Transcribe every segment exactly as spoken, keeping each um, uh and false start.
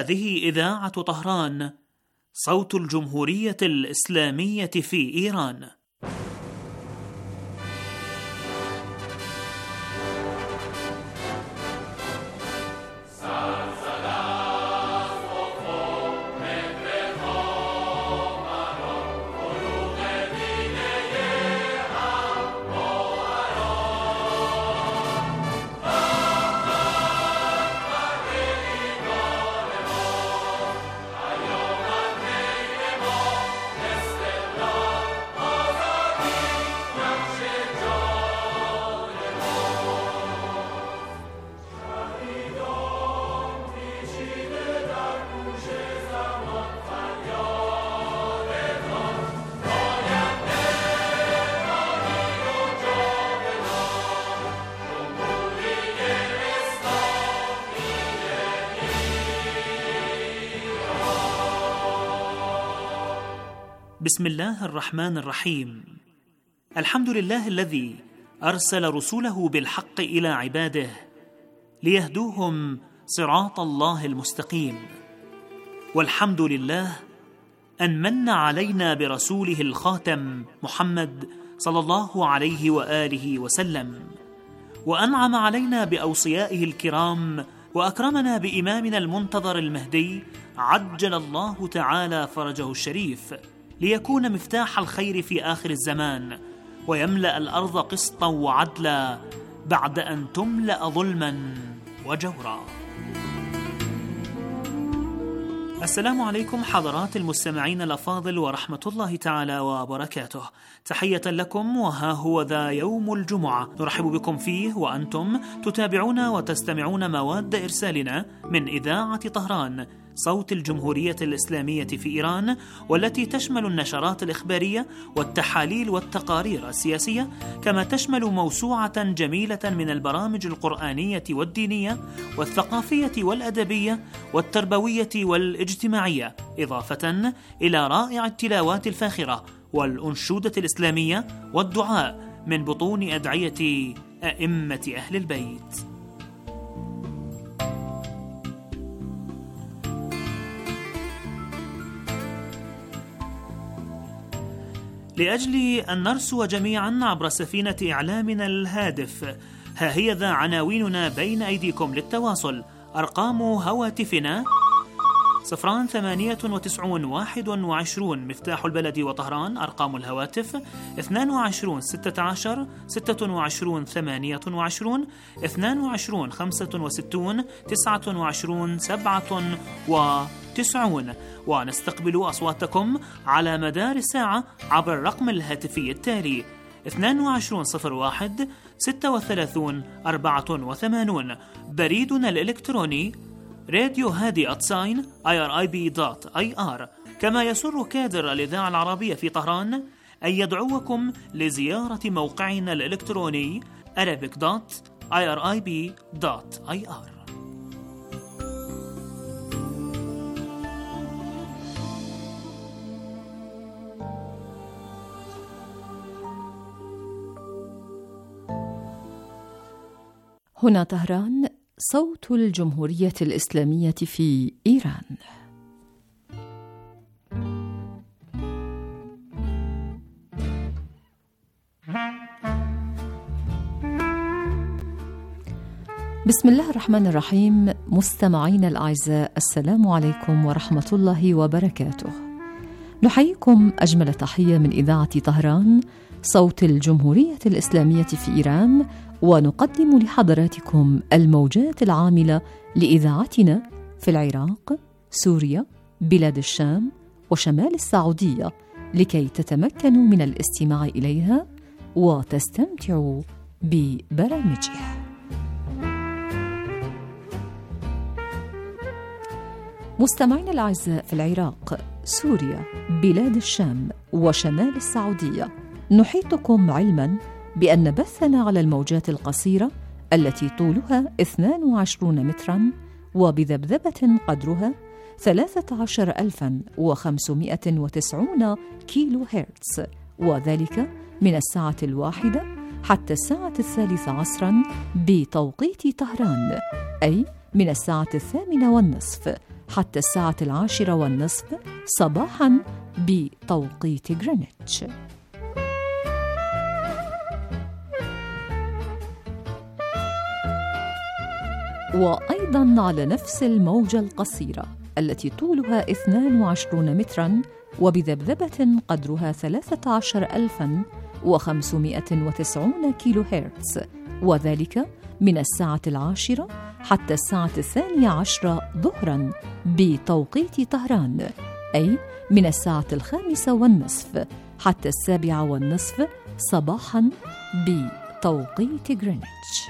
هذه إذاعة طهران، صوت الجمهورية الإسلامية في إيران. بسم الله الرحمن الرحيم. الحمد لله الذي أرسل رسوله بالحق إلى عباده ليهدوهم صراط الله المستقيم، والحمد لله أن من علينا برسوله الخاتم محمد صلى الله عليه وآله وسلم، وأنعم علينا بأوصيائه الكرام، وأكرمنا بإمامنا المنتظر المهدي عجل الله تعالى فرجه الشريف، ليكون مفتاح الخير في آخر الزمان، ويملأ الأرض قسطا وعدلا بعد أن تملأ ظلما وجورا. السلام عليكم حضرات المستمعين الأفاضل ورحمة الله تعالى وبركاته. تحية لكم، وها هو ذا يوم الجمعة نرحب بكم فيه وأنتم تتابعون وتستمعون مواد إرسالنا من إذاعة طهران، صوت الجمهورية الإسلامية في إيران، والتي تشمل النشرات الإخبارية والتحاليل والتقارير السياسية، كما تشمل موسوعة جميلة من البرامج القرآنية والدينية والثقافية والأدبية والتربوية والاجتماعية، إضافة إلى رائع التلاوات الفاخرة والأنشودة الإسلامية والدعاء من بطون أدعية أئمة أهل البيت. لأجل أن نرسو جميعا عبر سفينة إعلامنا الهادف، ها هي ذا عناويننا بين أيديكم للتواصل. أرقام هواتفنا صفران ثمانية وتسعون واحد وعشرون مفتاح البلد وطهران. أرقام الهواتف اثنان وعشرون ستة عشر ستة وعشرون ثمانية وعشرون اثنان وعشرون خمسة وستون تسعة وعشرون سبعة وتسعون. ونستقبل أصواتكم على مدار الساعة عبر الرقم الهاتفي التالي اثنان وعشرون صفر واحد ستة وثلاثون أربعة وثمانون. بريدنا الإلكتروني راديو هادي أتساين آي آر آي بي دوت آي آر. كما يسر كادر الإذاعة العربية في طهران أن يدعوكم لزيارة موقعنا الإلكتروني arabic دوت آي آر آي بي دوت آي آر. هنا طهران، صوت الجمهورية الإسلامية في إيران. بسم الله الرحمن الرحيم. مستمعين الأعزاء، السلام عليكم ورحمة الله وبركاته. نحييكم أجمل تحية من إذاعة طهران، صوت الجمهورية الإسلامية في إيران، ونقدم لحضراتكم الموجات العاملة لإذاعتنا في العراق، سوريا، بلاد الشام وشمال السعودية، لكي تتمكنوا من الاستماع إليها وتستمتعوا ببرامجها. مستمعينا الأعزاء، في العراق، سوريا، بلاد الشام وشمال السعودية، نحيطكم علما بأن بثنا على الموجات القصيرة التي طولها اثنان وعشرين مترا وبذبذبة قدرها ثلاثة عشر ألفا وخمسمائة وتسعين كيلو هرتز، وذلك من الساعة الواحدة حتى الساعة الثالثة عصرا بتوقيت طهران، أي من الساعة الثامنة والنصف حتى الساعة العاشرة والنصف صباحاً بتوقيت غرينتش. وأيضاً على نفس الموجة القصيرة التي طولها اثنان وعشرين متراً وبذبذبة قدرها ثلاثة عشر ألفاً وخمسمائة وتسعين كيلو هرتز، وذلك من الساعة العاشرة حتى الساعة الثانية عشرة ظهراً بتوقيت طهران، أي من الساعة الخامسة والنصف حتى السابعة والنصف صباحاً بتوقيت غرينتش.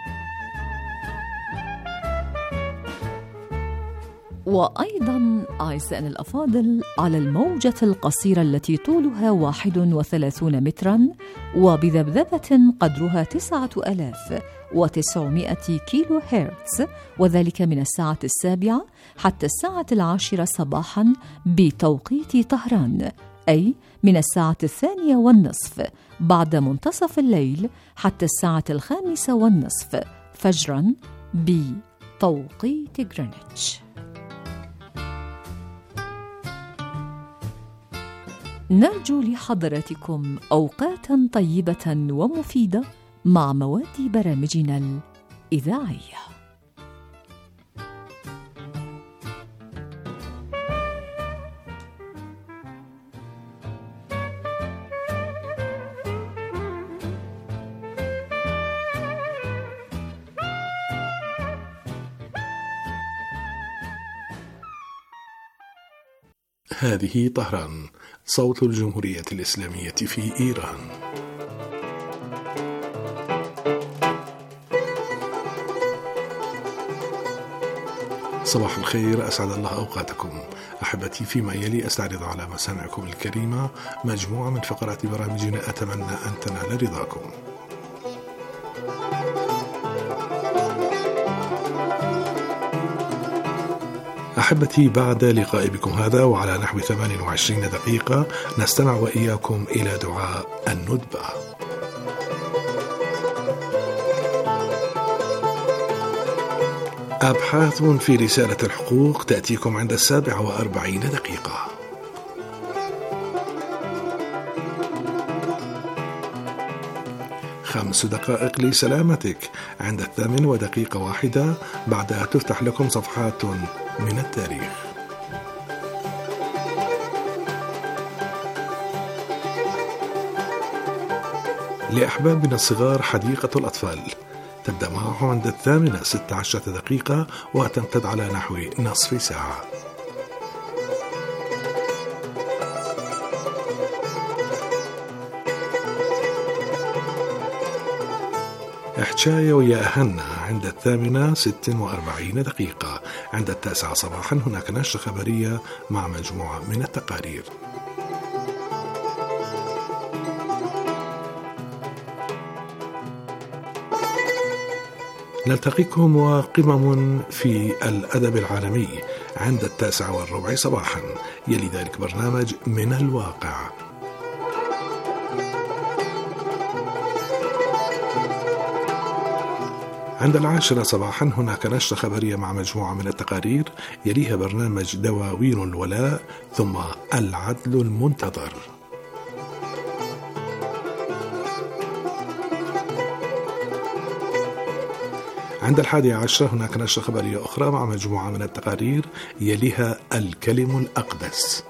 وأيضاً أعزائنا الأفاضل على الموجة القصيرة التي طولها واحد وثلاثون متراً وبذبذبة قدرها تسعة آلاف وتسعمائة كيلو هرتز، وذلك من الساعة السابعة حتى الساعة العاشرة صباحاً بتوقيت طهران، أي من الساعة الثانية والنصف بعد منتصف الليل حتى الساعة الخامسة والنصف فجراً بتوقيت غرينتش. نرجو لحضراتكم أوقاتاً طيبة ومفيدة مع مواد برامجنا الإذاعية. هذه طهران، صوت الجمهورية الإسلامية في إيران. صباح الخير، أسعد الله أوقاتكم أحبتي. فيما يلي أستعرض على مسامعكم الكريمة مجموعة من فقرات برامجنا أتمنى أن تنال رضاكم. أحبتي، بعد لقاء بكم هذا وعلى نحو ثمان وعشرين دقيقة نستمع وإياكم إلى دعاء الندبة. أبحاث في رسالة الحقوق تأتيكم عند السابعة وأربعين دقيقة. خمس دقائق لسلامتك عند الثامن ودقيقة واحدة، بعدها تفتح لكم صفحات من التاريخ. لأحبابنا الصغار حديقة الأطفال تبدأ معهم عند الثامنة ست عشرة دقيقة وتمتد على نحو نصف ساعة. حكاية ويا أهلنا عند الثامنة ست وأربعين دقيقة. عند التاسعة صباحا هناك نشرة خبرية مع مجموعة من التقارير. نلتقيكم وقمم في الأدب العالمي عند التاسعة والربع صباحا. يلي ذلك برنامج من الواقع. عند العاشرة صباحا هناك نشرة خبرية مع مجموعة من التقارير، يليها برنامج دواوين الولاء، ثم العدل المنتظر. عند الحادية عشرة هناك نشرة خبرية أخرى مع مجموعة من التقارير، يليها الكلم الأقدس.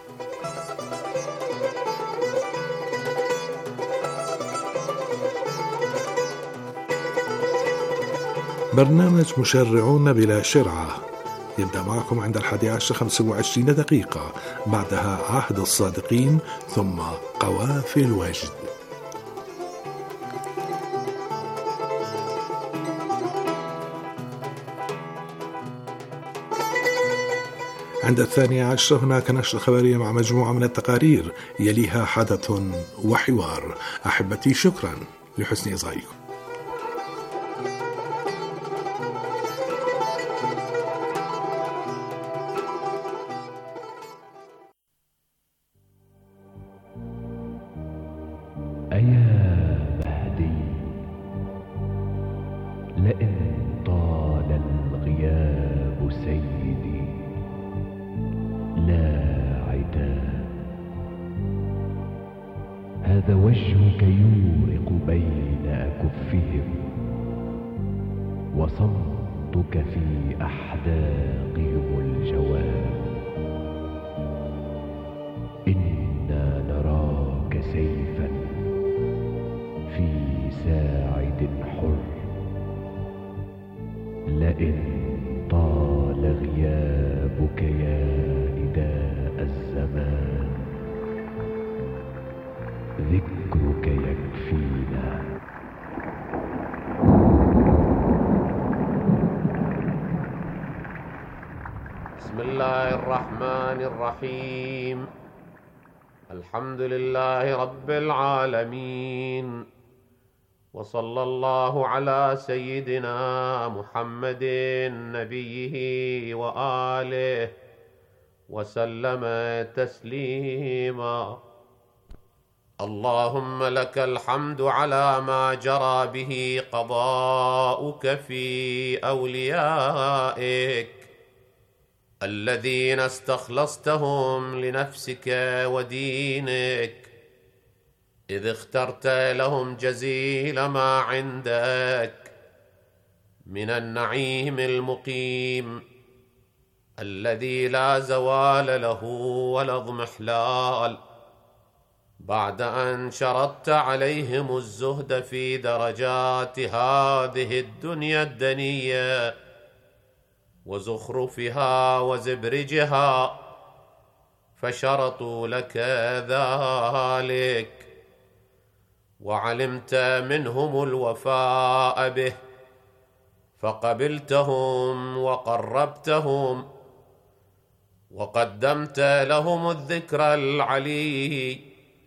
برنامج مشرعون بلا شرعة يبدأ معكم عند الحادية عشر خمس وعشرين دقيقة، بعدها عهد الصادقين، ثم قوافي الوجد. عند الثانية عشر هناك نشرة خبرية مع مجموعة من التقارير، يليها حدث وحوار. أحبتي، شكرا لحسن إصغائكم. أيا مهدي، لئن طال الغياب سيدي، هذا وجهك يورق بين أكفهم، وصمتك في أحداقهم الجواب. إنا نراك سيفا في ساعد حر، لئن طال غيابك يا نداء الزمان ذكرك يكفينا. بسم الله الرحمن الرحيم. الحمد لله رب العالمين، وصلى الله على سيدنا محمد نبيه وآله وسلم تسليما. اللهم لك الحمد على ما جرى به قضاؤك في أوليائك الذين استخلصتهم لنفسك ودينك، إذ اخترت لهم جزيل ما عندك من النعيم المقيم الذي لا زوال له ولا اضمحلال، بعد أن شرطت عليهم الزهد في درجات هذه الدنيا الدنية وزخرفها وزبرجها، فشرطوا لك ذلك وعلمت منهم الوفاء به، فقبلتهم وقربتهم وقدمت لهم الذكر العلي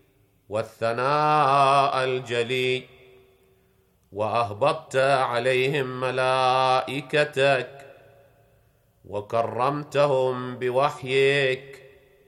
والثناء الجلي، وأهبطت عليهم ملائكتك وكرمتهم بوحيك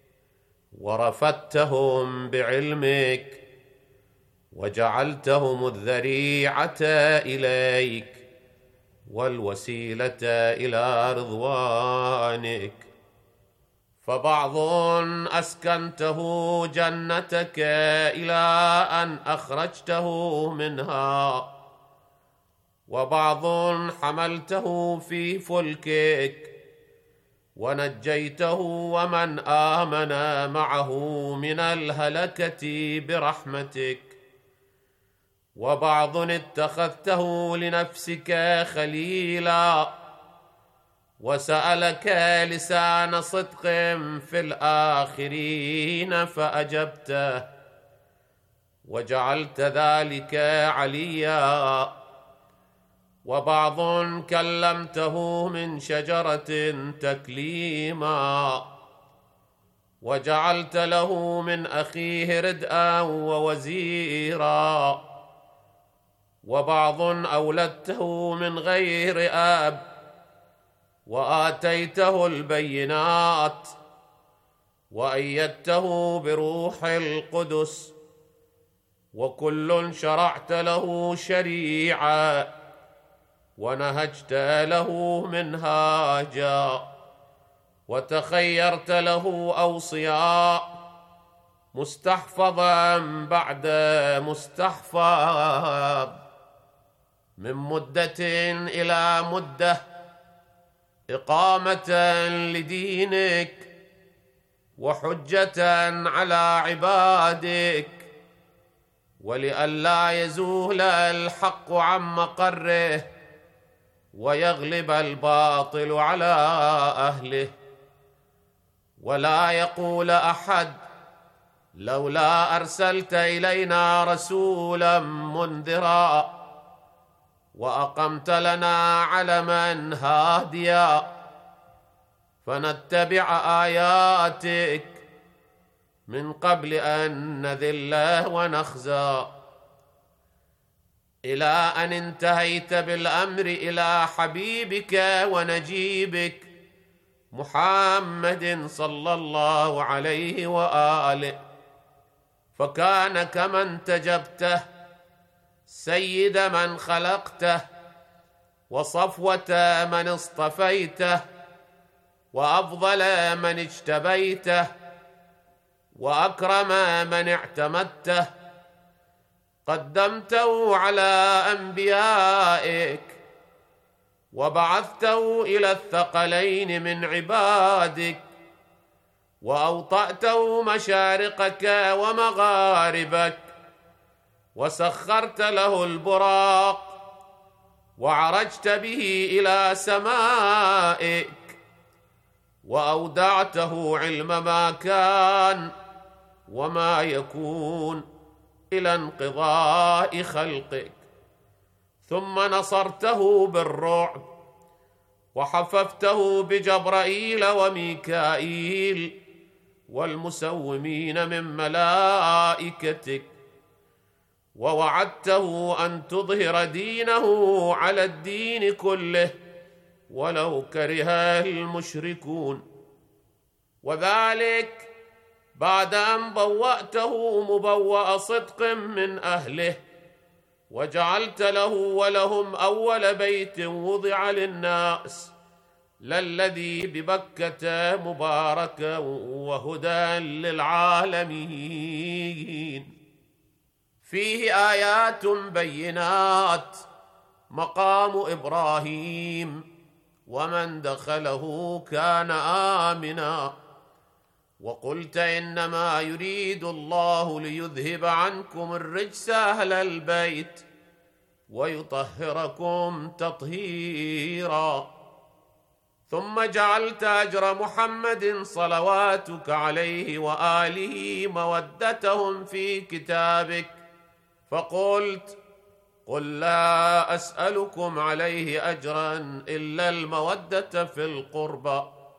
ورفدتهم بعلمك وجعلتهم الذريعة إليك والوسيلة إلى رضوانك. فبعض أسكنته جنتك إلى أن أخرجته منها، وبعض حملته في فلكك ونجيته ومن آمن معه من الهلكة برحمتك، وبعض اتخذته لنفسك خليلا وسألك لسان صدق في الآخرين فأجبته وجعلت ذلك عليا، وبعض كلمته من شجرة تكليما وجعلت له من أخيه ردءا ووزيرا، وبعض أولدته من غير أب وآتيته البينات وأيدته بروح القدس، وكل شرعت له شريعة ونهجت له منهاجا وتخيرت له أوصياء مستحفظا بعد مستحفظ، من مدة إلى مدة إقامة لدينك وحجة على عبادك، ولئلا يزول الحق عن مقره ويغلب الباطل على أهله، ولا يقول أحد لولا أرسلت إلينا رسولا منذرا وأقمت لنا علما هاديا فنتبع آياتك من قبل أن نذل ونخزى، إلى أن انتهيت بالأمر إلى حبيبك ونجيبك محمد صلى الله عليه وآله، فكان كما انتجبته سيد من خلقته وصفوة من اصطفيته وأفضل من اجتبيته وأكرم من اعتمدته قدمته على أنبيائك وبعثته إلى الثقلين من عبادك وأوطأته مشارقك ومغاربك وسخرت له البراق وعرجت به إلى سمائك وأودعته علم ما كان وما يكون إلى انقضاء خلقك، ثم نصرته بالرعب وحففته بجبرائيل وميكائيل والمسومين من ملائكتك، ووعدته أن تظهر دينه على الدين كله ولو كره المشركون، وذلك بعد أن بوأته مبوأ صدق من أهله وجعلت له ولهم أول بيت وضع للناس للذي ببكة مباركا وهدى للعالمين، فيه آيات بينات مقام إبراهيم ومن دخله كان آمنا، وقلت إنما يريد الله ليذهب عنكم الرجس أهل البيت ويطهركم تطهيرا، ثم جعلت أجر محمد صلواتك عليه وآله مودتهم في كتابك، فقلت قل لا أسألكم عليه أجرا إلا المودة في القربى،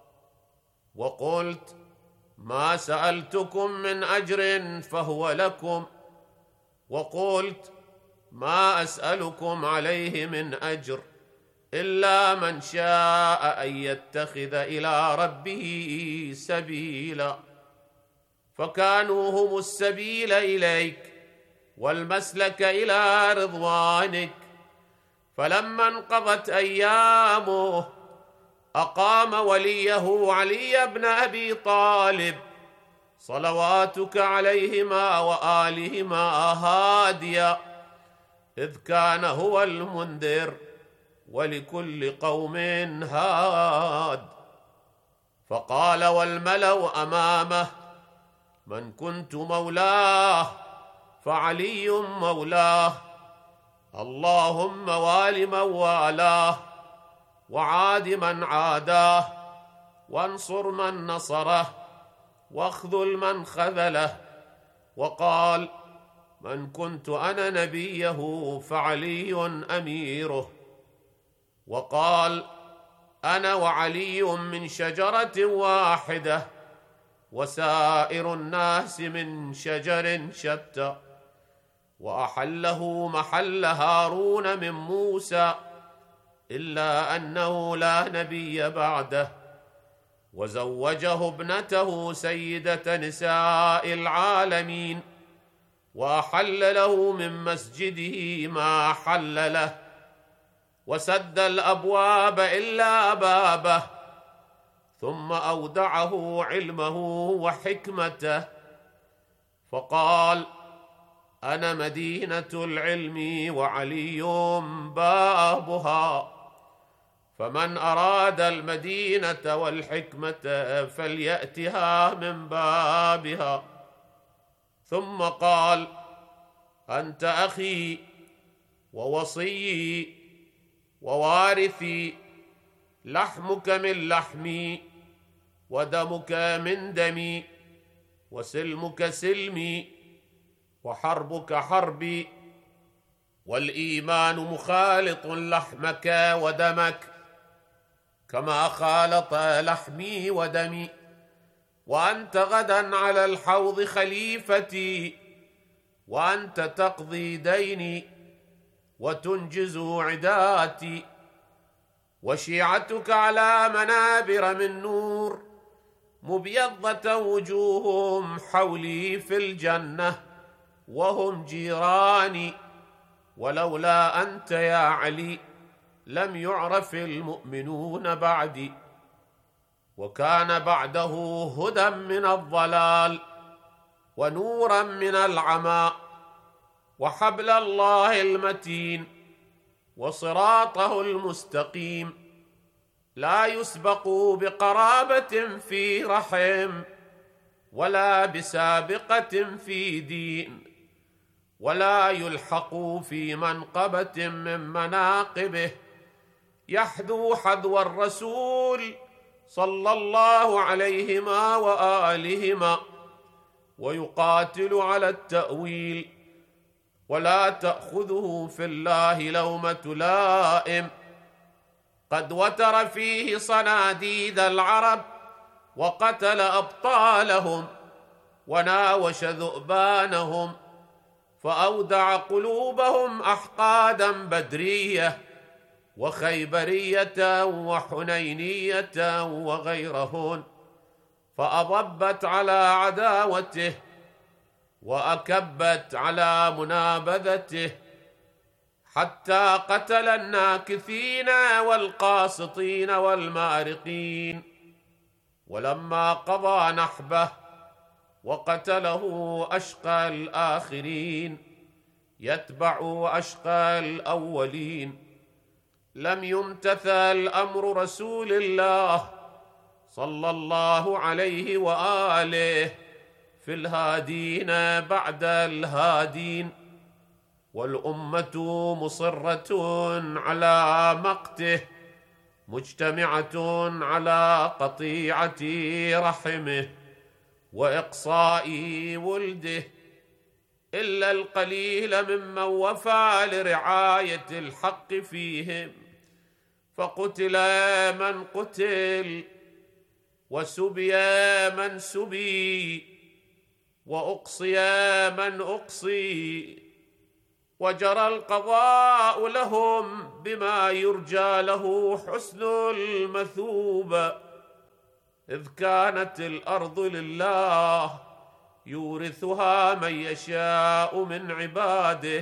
وقلت ما سألتكم من أجر فهو لكم، وقلت ما أسألكم عليه من أجر إلا من شاء أن يتخذ إلى ربه سبيلا، فكانوا هم السبيل إليك والمسلك إلى رضوانك، فلما انقضت أيامه أقام وليه علي بن أبي طالب صلواتك عليهما وآلهما هاديا، إذ كان هو المنذر ولكل قوم هاد، فقال والملأ أمامه من كنت مولاه فعلي مولاه، اللهم وال من والاه وعاد من عاداه وانصر من نصره واخذل من خذله، وقال من كنت أنا نبيه فعلي أميره، وقال أنا وعلي من شجرة واحدة وسائر الناس من شجر شتى، وأحله محل هارون من موسى إلا أنه لا نبي بعده، وزوجه ابنته سيدة نساء العالمين، وأحل له من مسجده ما حل له، وسد الأبواب إلا بابه، ثم أودعه علمه وحكمته، فقال أنا مدينة العلم وعلي بابها، فمن أراد المدينة والحكمة فليأتها من بابها، ثم قال أنت أخي ووصيي ووارثي، لحمك من لحمي ودمك من دمي وسلمك سلمي وحربك حربي، والإيمان مخالط لحمك ودمك كما خالط لحمي ودمي، وأنت غدا على الحوض خليفتي، وأنت تقضي ديني وتنجز عداتي، وشيعتك على منابر من نور مبيضة وجوههم حولي في الجنة وهم جيراني، ولولا أنت يا علي لم يعرف المؤمنون بعدي، وكان بعده هدى من الضلال ونورا من العمى، وحبل الله المتين وصراطه المستقيم، لا يسبق بقرابة في رحم، ولا بسابقة في دين، ولا يلحق في منقبة من مناقبه، يحذو حذو الرسول صلى الله عليهما وآلهما، ويقاتل على التأويل، ولا تأخذه في الله لومة لائم، قد وتر فيه صناديد العرب، وقتل أبطالهم، وناوش ذؤبانهم، فأودع قلوبهم أحقادا بدرية وخيبرية وحنينية وغيرهن، فأضبت على عداوته وأكبت على منابذته، حتى قتل الناكثين والقاسطين والمارقين. ولما قضى نحبه وقتله أشقى الآخرين يتبع أشقى الأولين، لم يمتثل أمر رسول الله صلى الله عليه وآله في الهادين بعد الهادين، والأمة مصرة على مقته، مجتمعة على قطيعة رحمه وإقصاء ولده، إلا القليل ممن وفى لرعاية الحق فيهم، فقتل من قتل، وسبي من سبي، وأقصي من أقصي، وجرى القضاء لهم بما يرجى له حسن المثوبة، إذ كانت الأرض لله يورثها من يشاء من عباده،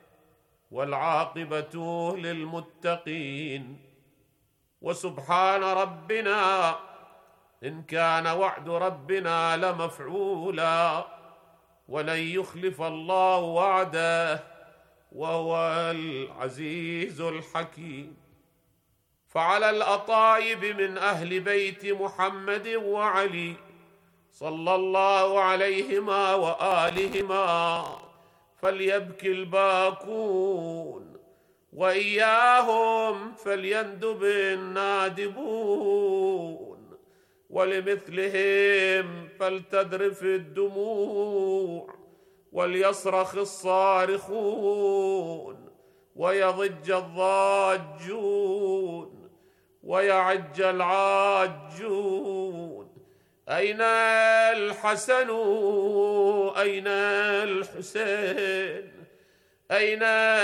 والعاقبة للمتقين. وسبحان ربنا إن كان وعد ربنا لمفعولا، ولن يخلف الله وعده، وهو العزيز الحكيم. فعلى الأطايب من أهل بيت محمد وعلي صلى الله عليهما وآلهما فليبكي الباكون، وإياهم فليندب النادبون، ولمثلهم فلتذرف الدموع، وليصرخ الصارخون، ويضج الضاجون، ويعج العاجون. أين الحسن؟ أين الحسين؟ أين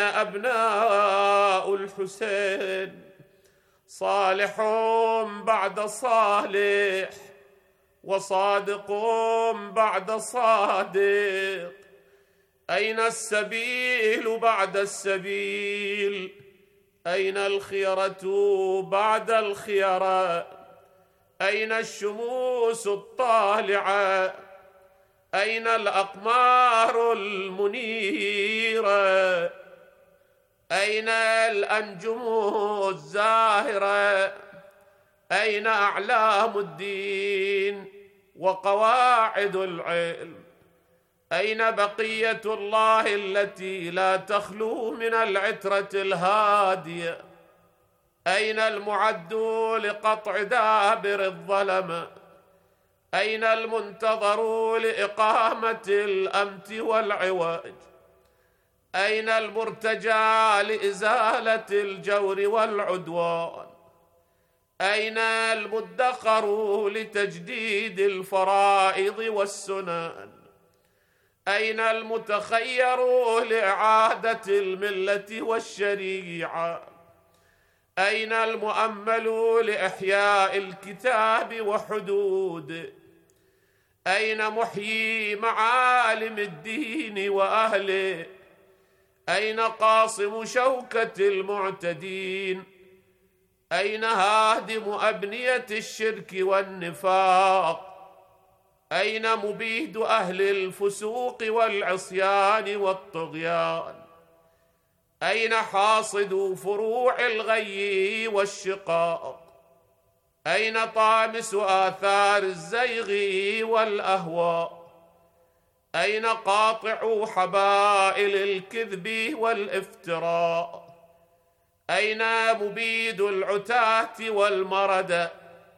أبناء الحسين؟ صالح بعد صالح، وصادق بعد صادق، أين السبيل بعد السبيل؟ أين الخيرة بعد الخيرة؟ أين الشموس الطالعة؟ أين الأقمار المنيرة؟ أين الأنجم الزاهرة؟ أين أعلام الدين وقواعد العلم؟ أين بقية الله التي لا تخلو من العترة الهادية؟ أين المعد لقطع دابر الظلمة؟ أين المنتظر لإقامة الأمت والعوج؟ أين المرتجى لإزالة الجور والعدوان؟ أين المدخر لتجديد الفرائض والسنن؟ أين المتخير لإعادة الملة والشريعة؟ أين المؤمل لإحياء الكتاب وحدوده؟ أين محيي معالم الدين وأهله؟ أين قاصم شوكة المعتدين؟ أين هادم أبنية الشرك والنفاق؟ أين مبيد أهل الفسوق والعصيان والطغيان؟ أين حاصد فروع الغي والشقاق؟ أين طامس آثار الزيغ والأهواء؟ أين قاطع حبائل الكذب والافتراء؟ أين مبيد العتاة والمردة؟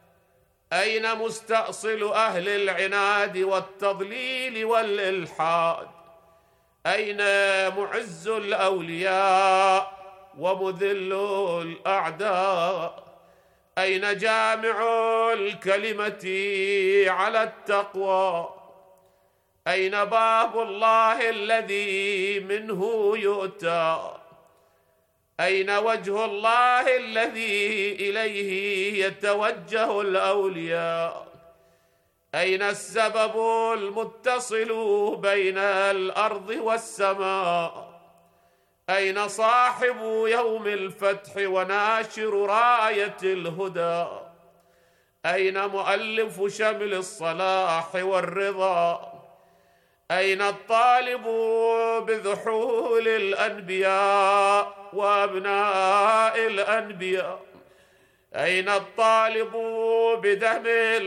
أين مستأصل أهل العناد والتضليل والإلحاد؟ أين معز الأولياء ومذل الأعداء؟ أين جامع الكلمة على التقوى؟ أين باب الله الذي منه يؤتى؟ أين وجه الله الذي إليه يتوجه الأولياء؟ أين السبب المتصل بين الأرض والسماء؟ أين صاحب يوم الفتح وناشر راية الهدى؟ أين مؤلف شمل الصلاح والرضا؟ أين الطالب بذحول الأنبياء وأبناء الأنبياء؟ أين الطالب بدم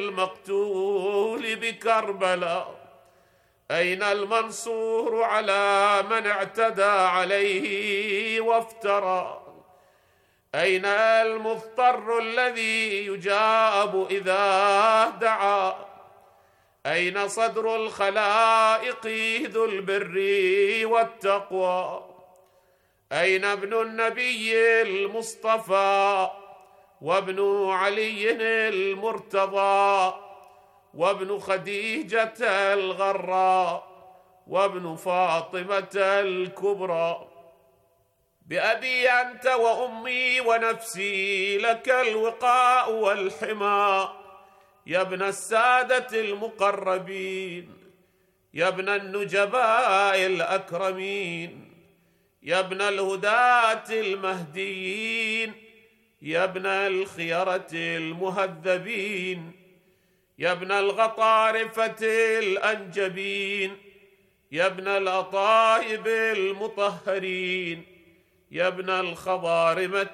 المقتول بكربلاء؟ أين المنصور على من اعتدى عليه وافترى؟ أين المضطر الذي يجاب إذا دعا؟ أين صدر الخلائق ذو البر والتقوى؟ أين ابن النبي المصطفى وابن علي المرتضى وابن خديجة الغراء وابن فاطمة الكبرى؟ بأبي أنت وأمي ونفسي لك الوقاء والحمى، يا ابن السادة المقربين، يا ابن النجباء الأكرمين، يا ابن الهداة المهديين، يا ابن الخيرة المهذبين، يا ابن الغطارفة الأنجبين، يا ابن الأطايب المطهرين، يا ابن الخضارمة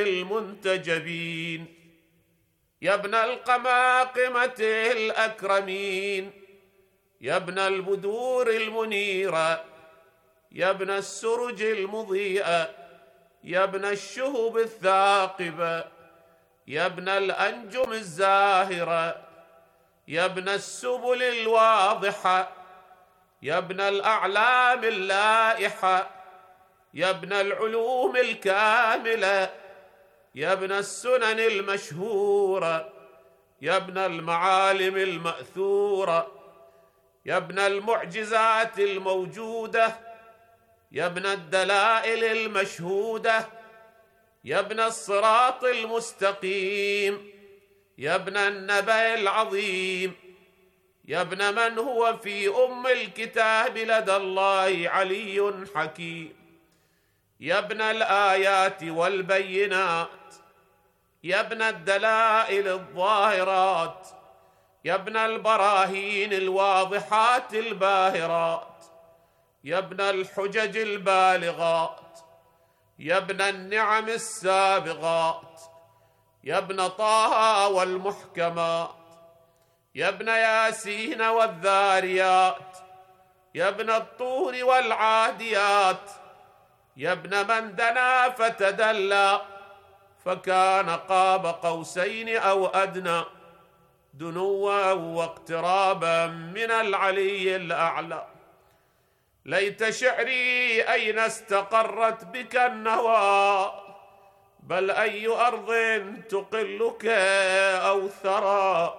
المنتجبين، يا ابن القماقمة الأكرمين، يا ابن البدور المنيرة، يا ابن السرج المضيئة، يا ابن الشهب الثاقبة، يا ابن الأنجم الزاهرة، يا ابن السبل الواضحة، يا ابن الأعلام اللائحة، يا ابن العلوم الكاملة، يا ابن السنن المشهورة، يا ابن المعالم المأثورة، يا ابن المعجزات الموجودة، يا ابن الدلائل المشهودة، يا ابن الصراط المستقيم، يا ابن النبأ العظيم، يا ابن من هو في أم الكتاب لدى الله علي حكيم، يا ابن الآيات والبينات، يا ابن الدلائل الظاهرات، يا ابن البراهين الواضحات الباهرات، يا ابن الحجج البالغات، يا ابن النعم السابغات، يا ابن طه والمحكمات، يا ابن ياسين والذاريات، يا ابن الطور والعاديات، يا ابن من دنا فتدلى فكان قاب قوسين أو أدنى، دنوا واقترابا من العلي الأعلى. ليت شعري أين استقرت بك النوى، بل أي أرض تقلك أو ثرى،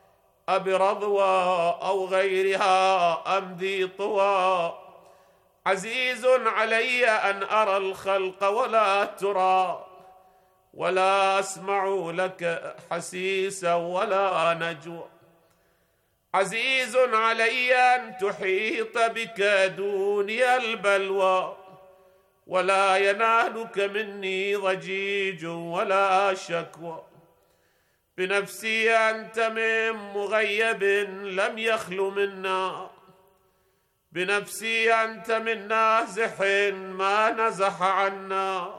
أبرضوى أو غيرها أم ذي طوى، عزيز علي أن أرى الخلق ولا ترى، ولا أسمع لك حسيسا ولا نجوى، عزيز علي أن تحيط بك دوني البلوى، ولا ينالك مني ضجيج ولا شكوى، بنفسي أنت من مغيب لم يخل منا، بنفسي أنت من نازح ما نزح عنا،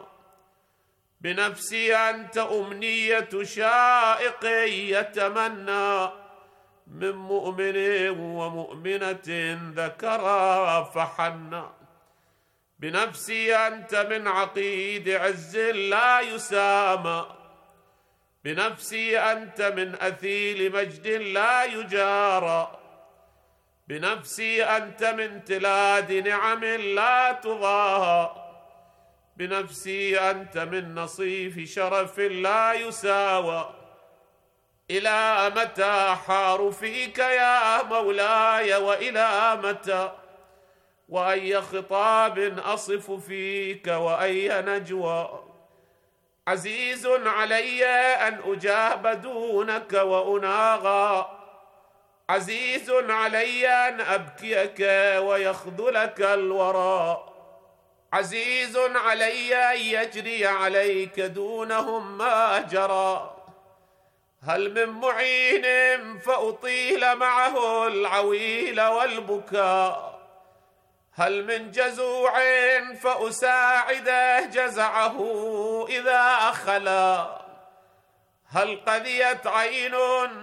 بنفسي أنت أمنية شائق يتمنى، من مؤمن ومؤمنة ذكرا فحنا، بنفسي أنت من عقيد عز لا يسامى، بنفسي أنت من أثيل مجد لا يجارى، بنفسي أنت من تلاد نعم لا تضاهى، بنفسي أنت من نصيف شرف لا يساوى. إلى متى حار فيك يا مولاي وإلى متى، وأي خطاب أصف فيك وأي نجوى، عزيز علي أن أجاب دونك وأناغى، عزيز علي أن أبكيك ويخذلك الورى، عزيز علي أن يجري عليك دونهم ما جرى، هل من معين فأطيل معه العويل والبكاء، هل من جزوع فأساعده جزعه إذا خلا، هل قذيت عين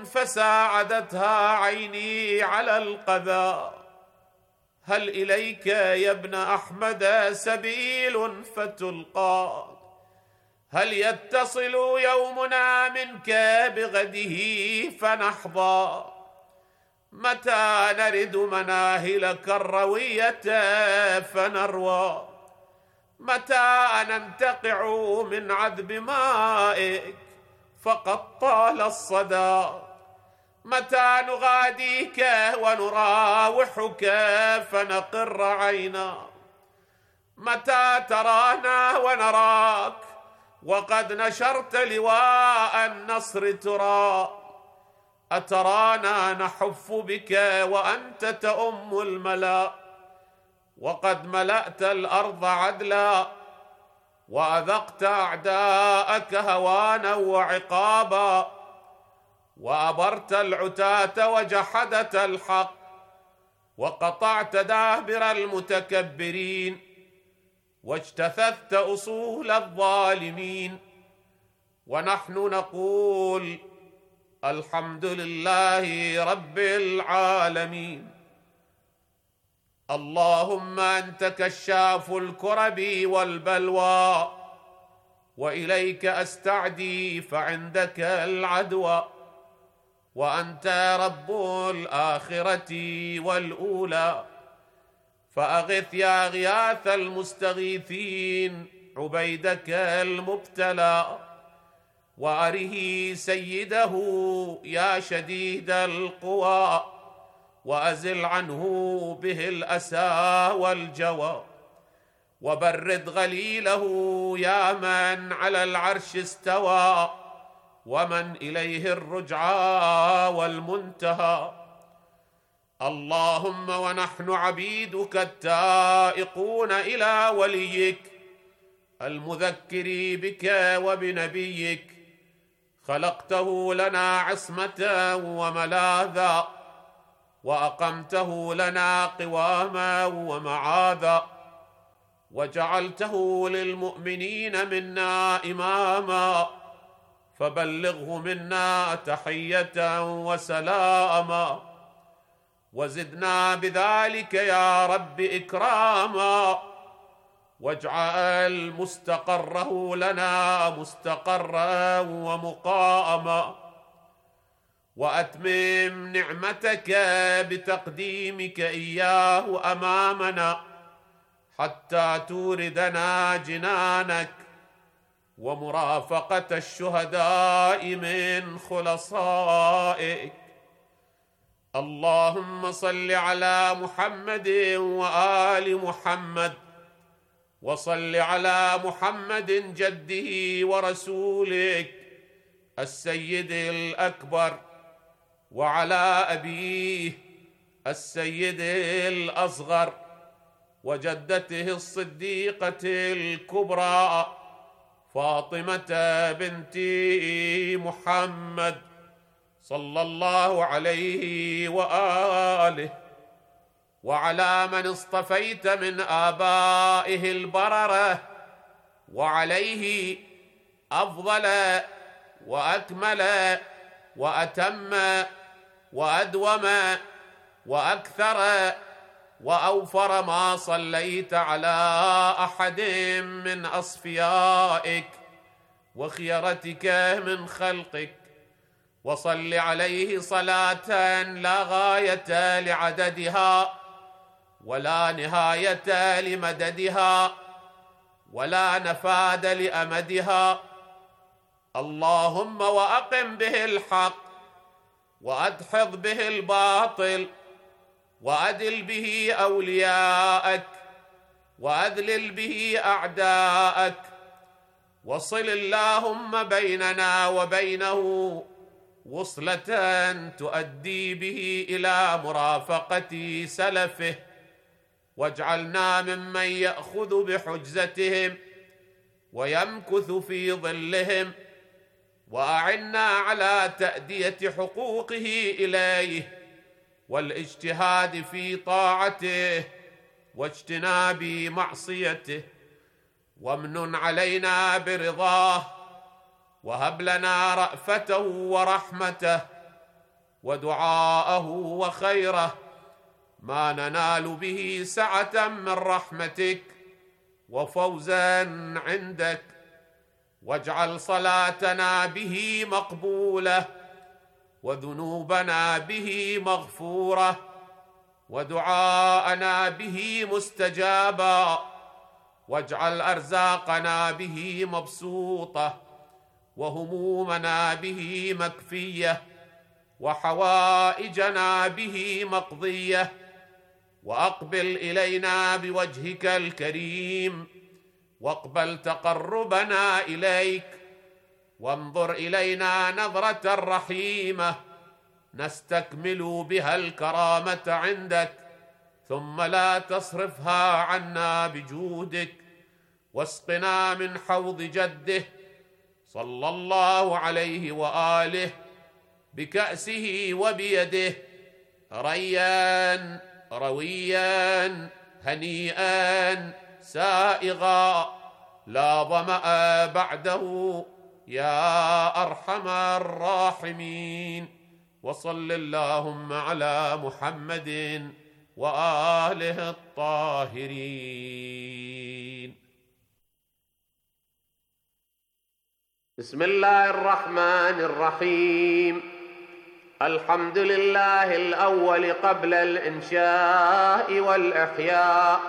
فساعدتها عيني على القذى، هل إليك يا ابن أحمد سبيل فتلقى، هل يتصل يومنا منك بغده فنحظى، متى نرد مناهلك الروية فنروى، متى ننتقع من عذب مائك فقد طال الصدى، متى نغاديك ونراوحك فنقر عينا، متى ترانا ونراك وقد نشرت لواء النصر ترى، أترانا نحف بك وأنت تؤم الملا، وقد ملأت الأرض عدلا وأذقت أعداءك هوانا وعقابا، وأبرت العتاة وجحدت الحق، وقطعت دابر المتكبرين، واجتثثت أصول الظالمين، ونحن نقول الحمد لله رب العالمين. اللهم أنت كشاف الكرب والبلوى، وإليك أستعدي فعندك العدوى، وأنت رب الآخرة والأولى، فأغث يا غياث المستغيثين عبيدك المبتلى، وأره سيده يا شديد القوى، وأزل عنه به الأسى والجوى، وبرد غليله يا من على العرش استوى، ومن إليه الرجعى والمنتهى. اللهم ونحن عبيدك التائقون إلى وليك المذكر بك وبنبيك، خلقته لنا عصمة وملاذا، وأقمته لنا قواما ومعاذا، وجعلته للمؤمنين منا إماما، فبلغه منا تحية وسلاما، وزدنا بذلك يا رب إكراما، واجعل مستقره لنا مستقرا ومقاما، وأتمم نعمتك بتقديمك إياه أمامنا حتى توردنا جنانك ومرافقة الشهداء من خلصائك. اللهم صل على محمد وآل محمد، وصل على محمد جده ورسولك السيد الأكبر، وعلى أبيه السيد الأصغر، وجدته الصديقة الكبرى فاطمة بنت محمد، صلى الله عليه وآله وعلى من اصطفيت من آبائه البررة، وعليه أفضل وأكمل وأتم وأدوم وأكثر وأوفر ما صليت على أحد من أصفيائك وخيرتك من خلقك، وصل عليه صلاة لا غاية لعددها ولا نهاية لمددها ولا نفاد لأمدها. اللهم وأقم به الحق وأدحض به الباطل وأدل به أولياءك وأذلل به أعداءك، وصل اللهم بيننا وبينه وصلة تؤدي به إلى مرافقة سلفه، واجعلنا ممن يأخذ بحجزتهم ويمكث في ظلهم، وأعنا على تأدية حقوقه إليه والاجتهاد في طاعته واجتناب معصيته، وامنن علينا برضاه، وهب لنا رأفته ورحمته ودعاءه وخيره ما ننال به سعة من رحمتك وفوزا عندك، واجعل صلاتنا به مقبولة وذنوبنا به مغفورة ودعاءنا به مستجابا، واجعل أرزاقنا به مبسوطة وهمومنا به مكفية وحوائجنا به مقضية، وأقبل إلينا بوجهك الكريم، واقبل تقربنا إليك، وانظر إلينا نظرة رحيمة نستكمل بها الكرامة عندك، ثم لا تصرفها عنا بجودك، واسقنا من حوض جده صلى الله عليه وآله بكأسه وبيده ريان رويا هنيئا سائغا لا ظمأ بعده يا أرحم الراحمين. وصل اللهم على محمد وآله الطاهرين. بسم الله الرحمن الرحيم. الحمد لله الأول قبل الإنشاء والإحياء،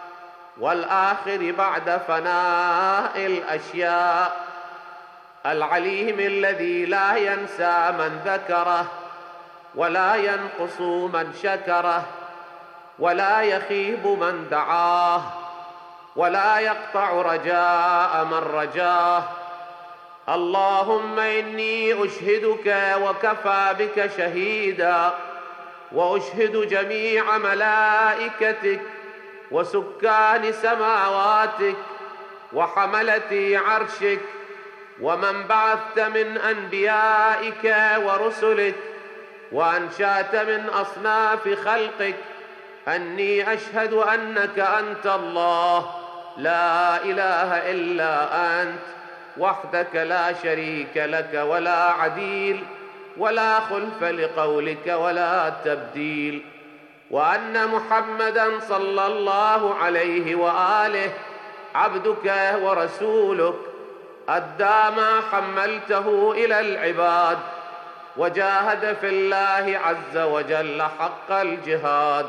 والآخر بعد فناء الأشياء، العليم الذي لا ينسى من ذكره ولا ينقص من شكره ولا يخيب من دعاه ولا يقطع رجاء من رجاه. اللهم إني أشهدك وكفى بك شهيدا، وأشهد جميع ملائكتك وسكان سماواتك وحملة عرشك ومن بعثت من أنبيائك ورسلك وأنشأت من أصناف خلقك، أني أشهد أنك أنت الله لا إله إلا أنت وحدك لا شريك لك ولا عديل ولا خلف لقولك ولا تبديل، وأن محمدًا صلى الله عليه وآله عبدك ورسولك أدى ما حملته إلى العباد وجاهد في الله عز وجل حق الجهاد،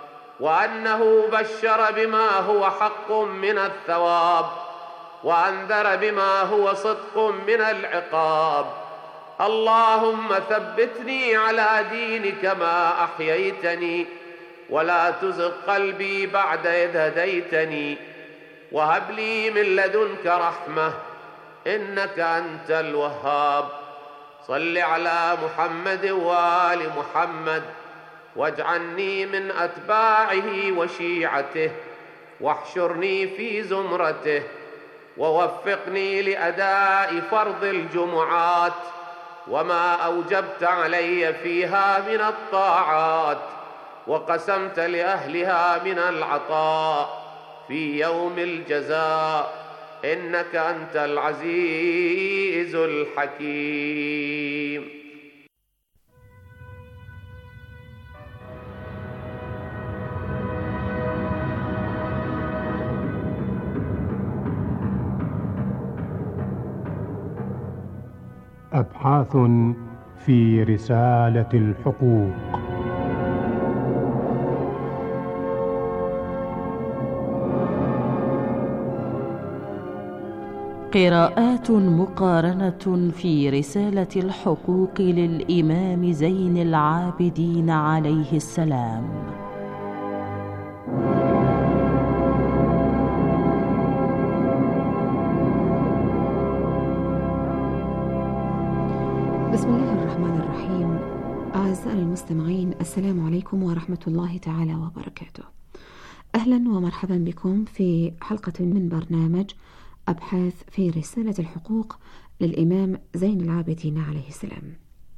وأنه بشر بما هو حق من الثواب وأنذر بما هو صدق من العقاب. اللهم ثبتني على دينك ما أحييتني، ولا تزغ قلبي بعد إذ هديتني، وهب لي من لدنك رحمة إنك أنت الوهاب. صل على محمد وآل محمد، واجعلني من أتباعه وشيعته، واحشرني في زمرته، ووفقني لأداء فرض الجمعات وما أوجبت علي فيها من الطاعات وقسمت لأهلها من العطاء في يوم الجزاء، إنك أنت العزيز الحكيم. أبحاث في رسالة الحقوق. قراءات مقارنة في رسالة الحقوق للإمام زين العابدين عليه السلام. بسم الله الرحمن الرحيم. أعزائي المستمعين، السلام عليكم ورحمة الله تعالى وبركاته. أهلا ومرحبا بكم في حلقة من برنامج أبحاث في رسالة الحقوق للإمام زين العابدين عليه السلام.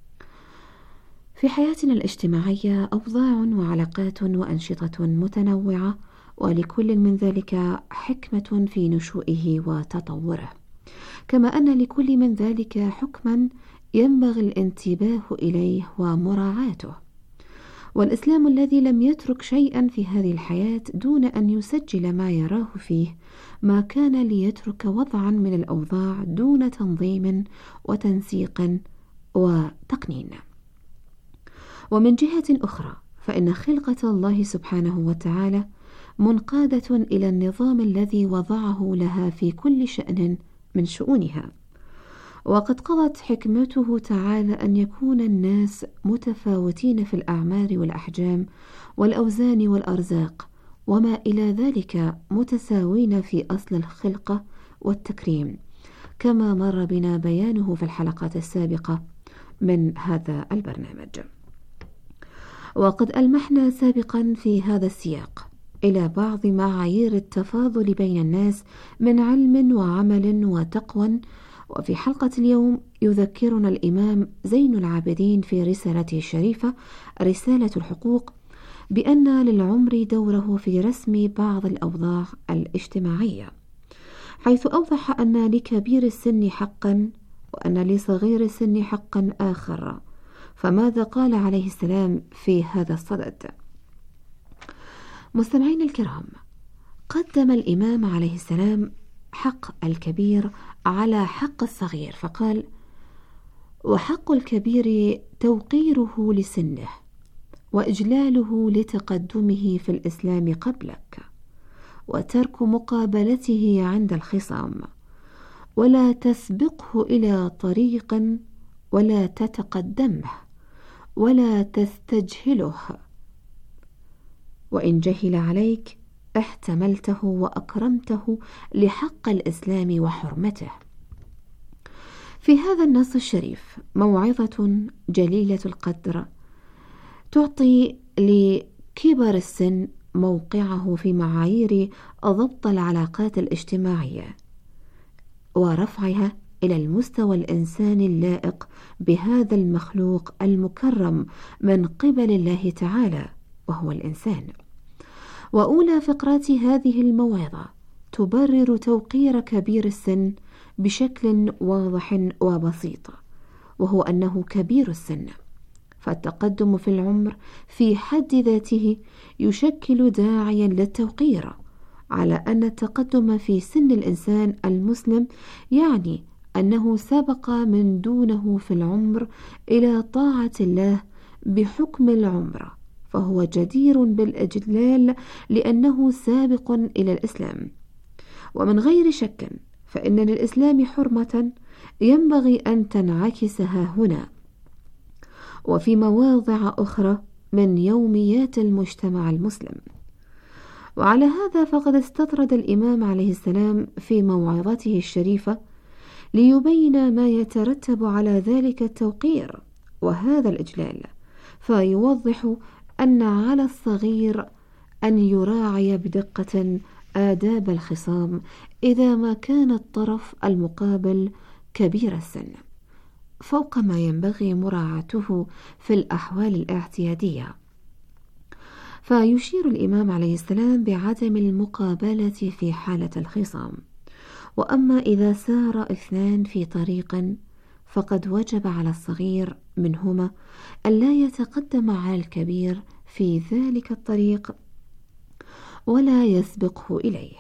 في حياتنا الاجتماعية أوضاع وعلاقات وأنشطة متنوعة، ولكل من ذلك حكمة في نشوئه وتطوره، كما أن لكل من ذلك حكما ينبغي الانتباه إليه ومراعاته. والإسلام الذي لم يترك شيئا في هذه الحياة دون أن يسجل ما يراه فيه، ما كان ليترك وضعا من الأوضاع دون تنظيم وتنسيق وتقنين. ومن جهة أخرى فإن خلقة الله سبحانه وتعالى منقادة إلى النظام الذي وضعه لها في كل شأن من شؤونها. وقد قضت حكمته تعالى أن يكون الناس متفاوتين في الأعمار والأحجام والأوزان والأرزاق وما إلى ذلك، متساوين في أصل الخلقة والتكريم، كما مر بنا بيانه في الحلقات السابقة من هذا البرنامج. وقد ألمحنا سابقا في هذا السياق إلى بعض معايير التفاضل بين الناس من علم وعمل وتقوى. وفي حلقة اليوم يذكرنا الإمام زين العابدين في رسالته الشريفة رسالة الحقوق بأن للعمر دوره في رسم بعض الأوضاع الاجتماعية، حيث أوضح أن لكبير السن حقا وأن لصغير السن حقا آخر. فماذا قال عليه السلام في هذا الصدد؟ مستمعين الكرام، قدم الإمام عليه السلام حق الكبير على حق الصغير، فقال: وحق الكبير توقيره لسنه وإجلاله لتقدمه في الإسلام قبلك، وترك مقابلته عند الخصام، ولا تسبقه إلى طريق ولا تتقدمه ولا تستجهله، وإن جهل عليك احتملته وأكرمته لحق الإسلام وحرمته. في هذا النص الشريف موعظة جليلة القدر تعطي لكبر السن موقعه في معايير ضبط العلاقات الاجتماعية ورفعها إلى المستوى الإنساني اللائق بهذا المخلوق المكرم من قبل الله تعالى وهو الإنسان. وأولى فقرات هذه الموعظة تبرر توقير كبير السن بشكل واضح وبسيط، وهو أنه كبير السن، فالتقدم في العمر في حد ذاته يشكل داعيا للتوقير، على أن التقدم في سن الإنسان المسلم يعني أنه سبق من دونه في العمر إلى طاعة الله بحكم العمر، فهو جدير بالإجلال لأنه سابق إلى الإسلام. ومن غير شك فإن للإسلام حرمة ينبغي أن تنعكس ها هنا وفي مواضع أخرى من يوميات المجتمع المسلم. وعلى هذا فقد استطرد الإمام عليه السلام في موعظته الشريفة ليبين ما يترتب على ذلك التوقير وهذا الإجلال، فيوضح أن على الصغير أن يراعي بدقة آداب الخصام إذا ما كان الطرف المقابل كبير السن، فوق ما ينبغي مراعاته في الأحوال الاعتيادية. فيشير الإمام عليه السلام بعدم المقابلة في حالة الخصام. وأما إذا سار اثنان في طريق فقد وجب على الصغير منهما ألا يتقدم على الكبير في ذلك الطريق ولا يسبقه إليه.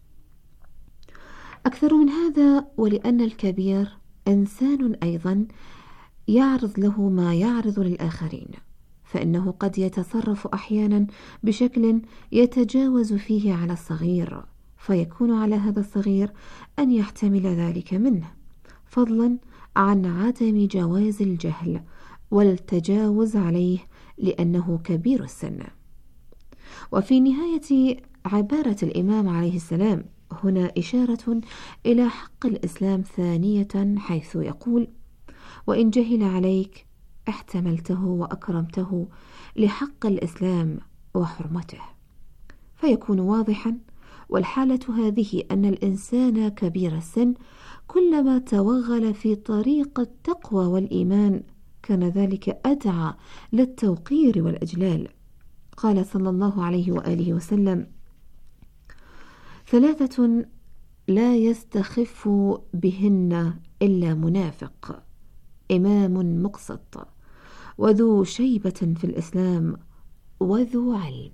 أكثر من هذا، ولأن الكبير إنسان أيضا يعرض له ما يعرض للآخرين، فإنه قد يتصرف أحيانا بشكل يتجاوز فيه على الصغير، فيكون على هذا الصغير أن يحتمل ذلك منه، فضلا عن عدم جواز الجهل والتجاوز عليه لأنه كبير السن. وفي نهاية عبارة الإمام عليه السلام هنا إشارة إلى حق الإسلام ثانية، حيث يقول: وإن جهل عليك احتملته وأكرمته لحق الإسلام وحرمته. فيكون واضحا، والحالة هذه أن الإنسان كبير السن كلما توغل في طريق التقوى والإيمان كان ذلك أدعى للتوقير والإجلال. قال صلى الله عليه وآله وسلم: ثلاثة لا يستخف بهن إلا منافق، إمام مقسط، وذو شيبة في الإسلام، وذو علم.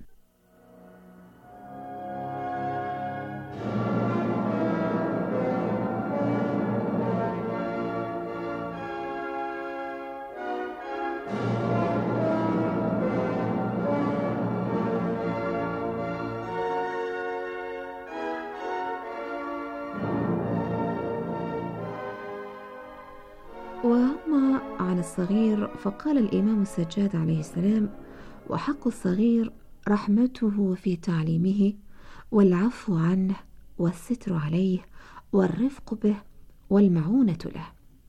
وأما عن الصغير فقال الإمام السجاد عليه السلام: وحق الصغير رحمته في تعليمه والعفو عنه والستر عليه والرفق به والمعونة له.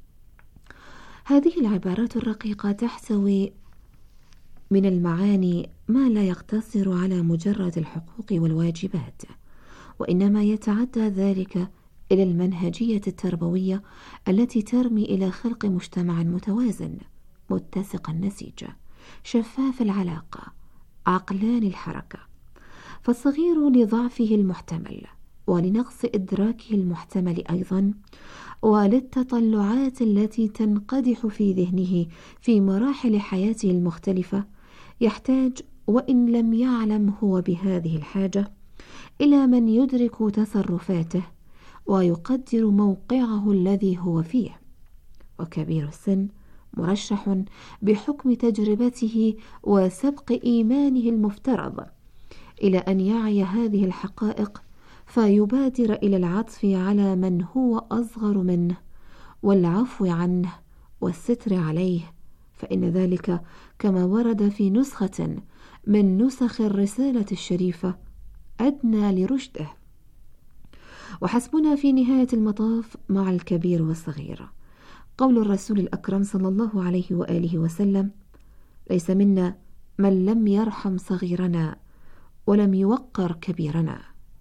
هذه العبارات الرقيقة تحتوي من المعاني ما لا يقتصر على مجرد الحقوق والواجبات، وإنما يتعدى ذلك إلى المنهجية التربوية التي ترمي إلى خلق مجتمع متوازن متسق النسيج شفاف العلاقة عقلان الحركة. فالصغير لضعفه المحتمل ولنقص إدراكه المحتمل أيضا، وللتطلعات التي تنقدح في ذهنه في مراحل حياته المختلفة، يحتاج وإن لم يعلم هو بهذه الحاجة إلى من يدرك تصرفاته ويقدر موقعه الذي هو فيه. وكبير السن مرشح بحكم تجربته وسبق إيمانه المفترض إلى أن يعي هذه الحقائق فيبادر إلى العطف على من هو أصغر منه والعفو عنه والستر عليه، فإن ذلك كما ورد في نسخة من نسخ الرسالة الشريفة أدنى لرشده. وحسبنا في نهاية المطاف مع الكبير والصغير قول الرسول الأكرم صلى الله عليه وآله وسلم: ليس منا من لم يرحم صغيرنا ولم يوقر كبيرنا.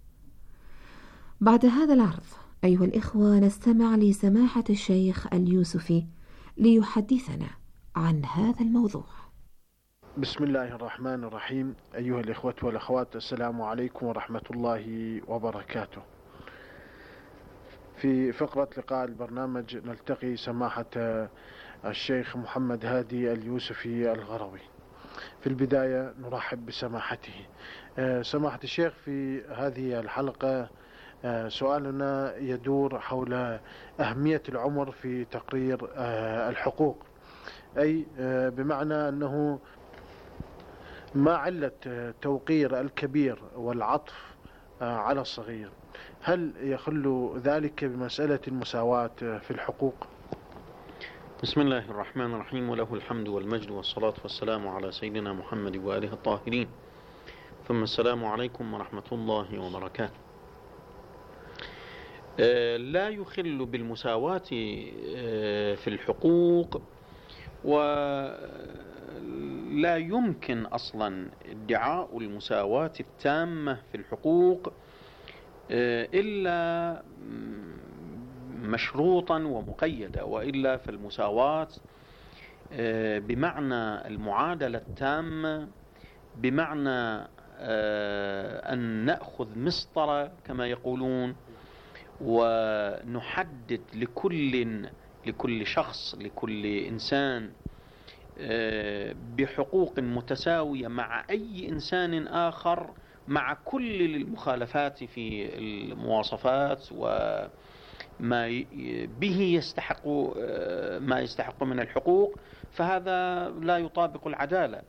بعد هذا العرض أيها الإخوة نستمع لسماحة الشيخ اليوسفي ليحدثنا عن هذا الموضوع. بسم الله الرحمن الرحيم. أيها الإخوة والأخوات، السلام عليكم ورحمة الله وبركاته. في فقرة لقاء البرنامج نلتقي سماحة الشيخ محمد هادي اليوسفي الغروي. في البداية نرحب بسماحته. سماحة الشيخ، في هذه الحلقة سؤالنا يدور حول أهمية العمر في تقرير الحقوق، أي بمعنى أنه ما علة توقير الكبير والعطف على الصغير؟ هل يخل ذلك بمسألة المساواة في الحقوق؟ بسم الله الرحمن الرحيم، وله الحمد والمجد والصلاة والسلام على سيدنا محمد وآله الطاهرين، ثم السلام عليكم ورحمة الله وبركاته. لا يخل بالمساواة في الحقوق، ولا يمكن أصلا ادعاء المساواة التامة في الحقوق إلا مشروطا ومقيدا، وإلا فالمساواة بمعنى المعادلة التامة، بمعنى أن نأخذ مسطرة كما يقولون ونحدد لكل لكل شخص لكل إنسان بحقوق متساوية مع أي إنسان آخر مع كل المخالفات في المواصفات وما به يستحق ما يستحق من الحقوق، فهذا لا يطابق العدالة.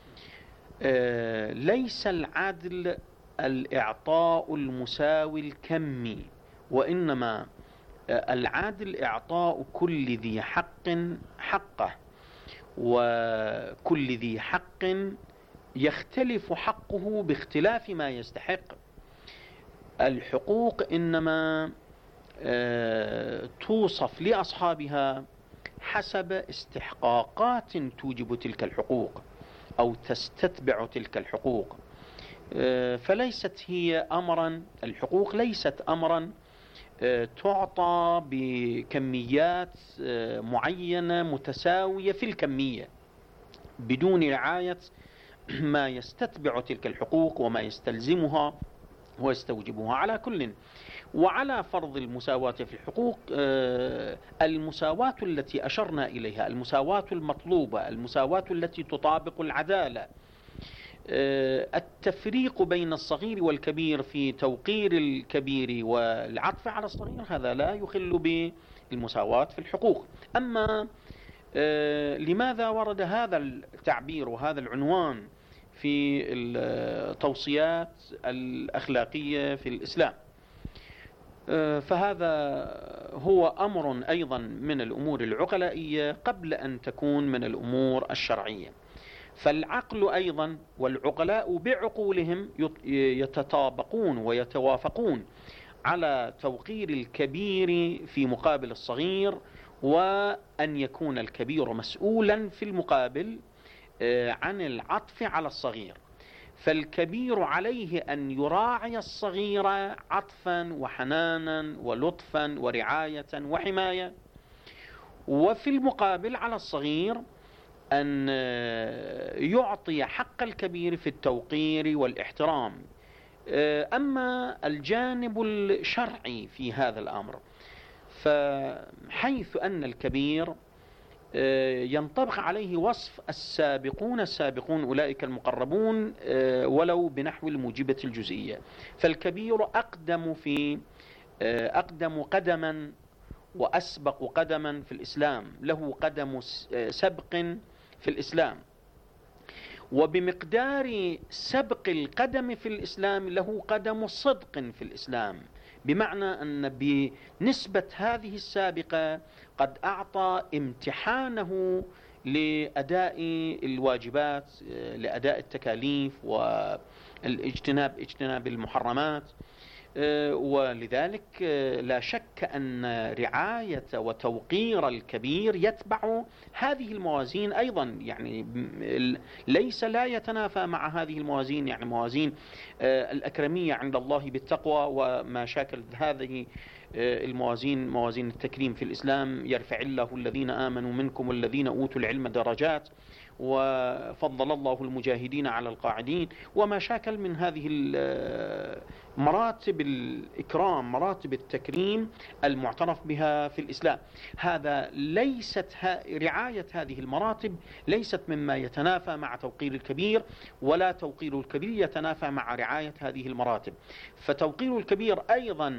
ليس العدل الإعطاء المساوي الكمي، وإنما العدل إعطاء كل ذي حق حقه، وكل ذي حق يختلف حقه باختلاف ما يستحق. الحقوق إنما توصف لأصحابها حسب استحقاقات توجب تلك الحقوق أو تستتبع تلك الحقوق، فليست هي أمرا الحقوق ليست أمرا تعطى بكميات معينة متساوية في الكمية بدون رعاية ما يستتبع تلك الحقوق وما يستلزمها ويستوجبها. على كل، وعلى فرض المساواة في الحقوق، المساواة التي أشرنا إليها، المساواة المطلوبة، المساواة التي تطابق العدالة، التفريق بين الصغير والكبير في توقير الكبير والعطف على الصغير، هذا لا يخل بالمساواة في الحقوق. أما لماذا ورد هذا التعبير وهذا العنوان في التوصيات الأخلاقية في الإسلام؟ فهذا هو أمر أيضا من الأمور العقلائية قبل أن تكون من الأمور الشرعية. فالعقل أيضا والعقلاء بعقولهم يتطابقون ويتوافقون على توقير الكبير في مقابل الصغير، وأن يكون الكبير مسؤولا في المقابل عن العطف على الصغير. فالكبير عليه أن يراعي الصغير عطفا وحنانا ولطفا ورعاية وحماية، وفي المقابل على الصغير أن يعطي حق الكبير في التوقير والاحترام. أما الجانب الشرعي في هذا الأمر، فحيث أن الكبير ينطبق عليه وصف السابقون السابقون أولئك المقربون ولو بنحو الموجبة الجزئية، فالكبير أقدم في أقدم قدما وأسبق قدما في الإسلام، له قدم سبق في الإسلام، وبمقدار سبق القدم في الإسلام له قدم صدق في الإسلام، بمعنى أن بنسبة هذه السابقة قد أعطى امتحانه لأداء الواجبات، لأداء التكاليف والاجتناب اجتناب المحرمات. ولذلك لا شك أن رعاية وتوقير الكبير يتبع هذه الموازين أيضا، يعني ليس لا يتنافى مع هذه الموازين، يعني موازين الأكرمية عند الله بالتقوى وما شاكل هذه الموازين، موازين التكريم في الإسلام، يرفع الله الذين آمنوا منكم والذين أوتوا العلم درجات، وفضل الله المجاهدين على القاعدين، وما شاكل من هذه مراتب الإكرام، مراتب التكريم المعترف بها في الإسلام. هذا ليست رعاية هذه المراتب ليست مما يتنافى مع توقير الكبير، ولا توقير الكبير يتنافى مع رعاية هذه المراتب. فتوقير الكبير أيضا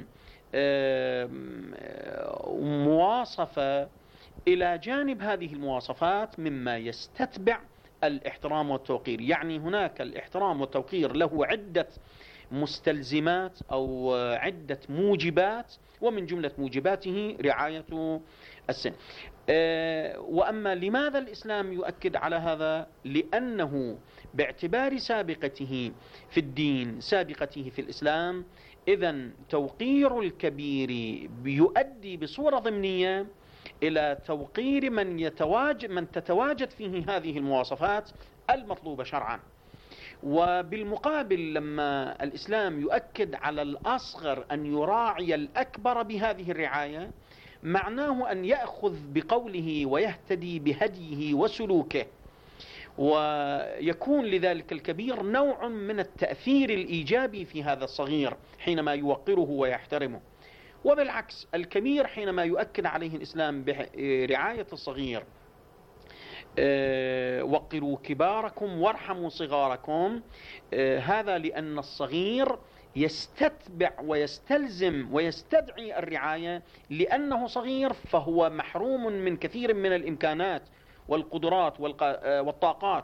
مواصفة إلى جانب هذه المواصفات مما يستتبع الاحترام والتوقير. يعني هناك الاحترام والتوقير له عدة مستلزمات أو عدة موجبات، ومن جملة موجباته رعاية السن. وأما لماذا الإسلام يؤكد على هذا؟ لأنه باعتبار سابقته في الدين، سابقته في الإسلام، إذن توقير الكبير يؤدي بصورة ضمنية إلى توقير من يتواجد من تتواجد فيه هذه المواصفات المطلوبة شرعا. وبالمقابل لما الإسلام يؤكد على الأصغر أن يراعي الأكبر بهذه الرعاية، معناه أن يأخذ بقوله ويهتدي بهديه وسلوكه، ويكون لذلك الكبير نوع من التأثير الإيجابي في هذا الصغير حينما يوقره ويحترمه. وبالعكس الكبير حينما يؤكد عليه الإسلام برعاية الصغير، وقروا كباركم وارحموا صغاركم، هذا لأن الصغير يستتبع ويستلزم ويستدعي الرعاية، لأنه صغير فهو محروم من كثير من الإمكانات والقدرات والطاقات.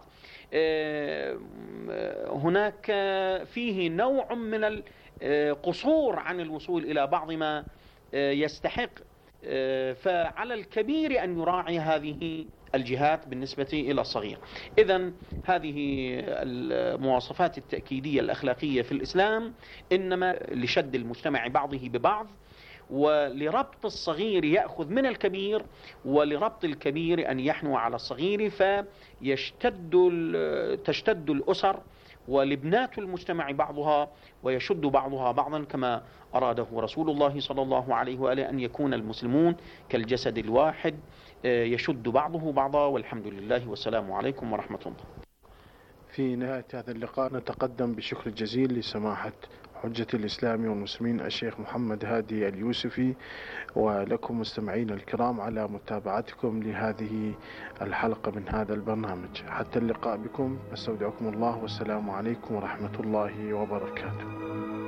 هناك فيه نوع من القصور عن الوصول إلى بعض ما يستحق، فعلى الكبير أن يراعي هذه الجهات بالنسبة إلى الصغير. إذن هذه المواصفات التأكيدية الأخلاقية في الإسلام إنما لشد المجتمع بعضه ببعض، ولربط الصغير يأخذ من الكبير، ولربط الكبير أن يحنو على الصغير، فيشتد تشتد الأسر ولبنات المجتمع بعضها ويشد بعضها بعضا، كما أراده رسول الله صلى الله عليه وآله أن يكون المسلمون كالجسد الواحد يشد بعضه بعضا. والحمد لله والسلام عليكم ورحمة الله. في نهاية هذا اللقاء نتقدم بشكر جزيل لسماحة حجة الإسلام والمسلمين الشيخ محمد هادي اليوسفي، ولكم مستمعين الكرام على متابعتكم لهذه الحلقة من هذا البرنامج. حتى اللقاء بكم، استودعكم الله والسلام عليكم ورحمة الله وبركاته.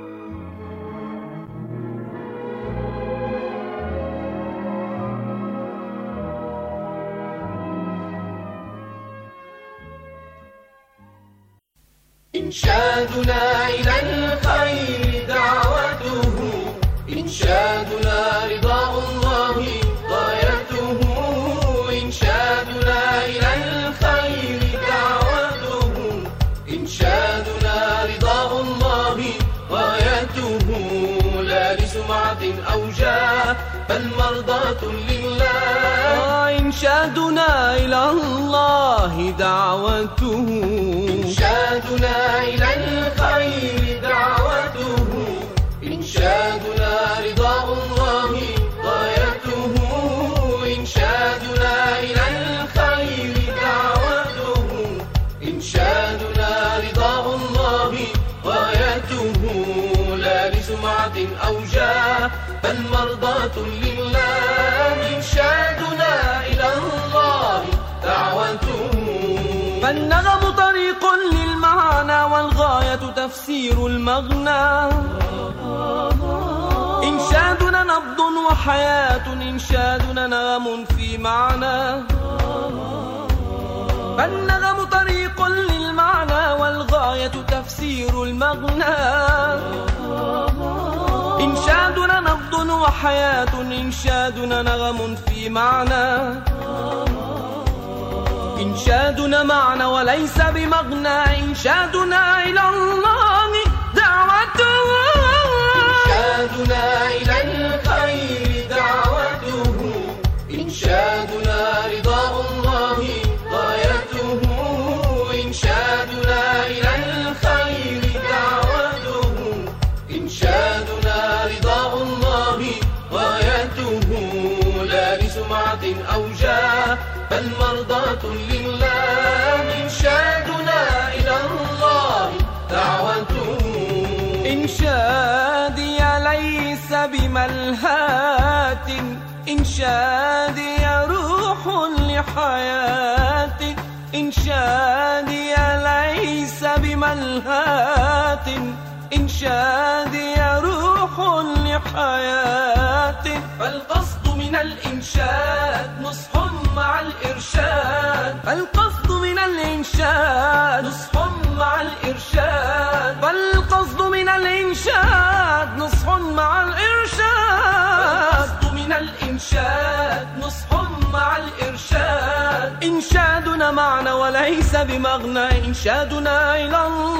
إنشادنا إلى الخير دعوته، إنشادنا رضا الله غايته، إنشادنا إلى الخير دعوته، إنشادنا رضا الله غايته، لا لسمعة أو جاه بل مرضاة لله. إنشادنا إلى الله دعوته، إنشادنا إلى الخير دعوته، إنشادنا رضا الله غايته، إنشادنا إلى الخير دعوته، إنشادنا رضا الله غايته، لا لسمعة أو جاه بل مرضاة لله. إنشادنا إلى الله دعوته، فالنغم طريق للمعنى والغاية تفسير المغنى، إنشادنا نبض وحياة، إنشادنا نغم في معنى، فالنغم طريق للمعنى والغاية تفسير المغنى، إنشادنا نبض وحياة، إنشادنا نغم في معنى، إنشادنا معنى وليس بمغنى، إنشادنا إلى الله دعوته، إنشادنا إلى الخير دعوته، إنشادنا رضا الله غايته، إنشادنا إلى الخير دعوته، إنشادنا رضا الله غايته، لا لسمعة أو جاه بل مرضاة لله. إنشادنا إلى الله دعوته، إنشادي ليس بملهات، إنشادي روح لحياة، إنشادي ليس بملهات، إنشادي روح لحياة، فالقصد من الإنشاد نصح مع الإرشاد، فالقصد من الإنشاد نصح مع الإرشاد، فالقصد من الإنشاد نصح مع الإرشاد، فالقصد من الإنشاد نصح مع الإرشاد، إنشادنا معنى وليس بمغنى، إنشادنا إلى الله